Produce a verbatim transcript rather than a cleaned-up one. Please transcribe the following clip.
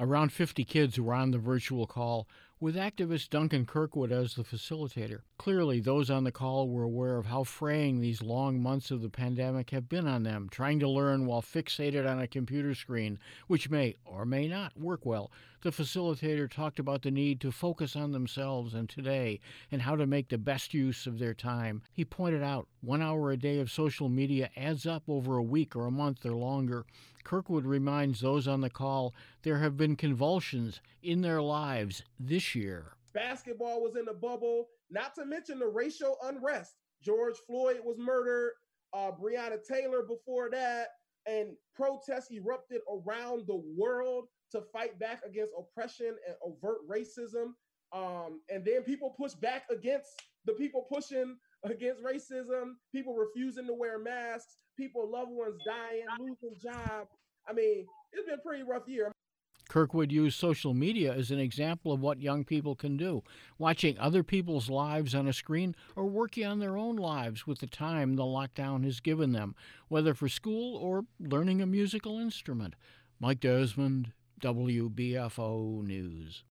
Around fifty kids were on the virtual call, with activist Duncan Kirkwood as the facilitator. Clearly, those on the call were aware of how fraying these long months of the pandemic have been on them, trying to learn while fixated on a computer screen, which may or may not work well. The facilitator talked about the need to focus on themselves and today, and how to make the best use of their time. He pointed out one hour a day of social media adds up over a week or a month or longer. Kirkwood reminds those on the call there have been convulsions in their lives this year. Basketball was in the bubble, not to mention the racial unrest. George Floyd was murdered, uh, Breonna Taylor before that, and protests erupted around the world to fight back against oppression and overt racism. Um, and then people push back against the people pushing against racism, people refusing to wear masks, people, loved ones dying, losing jobs. I mean, it's been a pretty rough year. Kirkwood used social media as an example of what young people can do, watching other people's lives on a screen or working on their own lives with the time the lockdown has given them, whether for school or learning a musical instrument. Mike Desmond, W B F O News.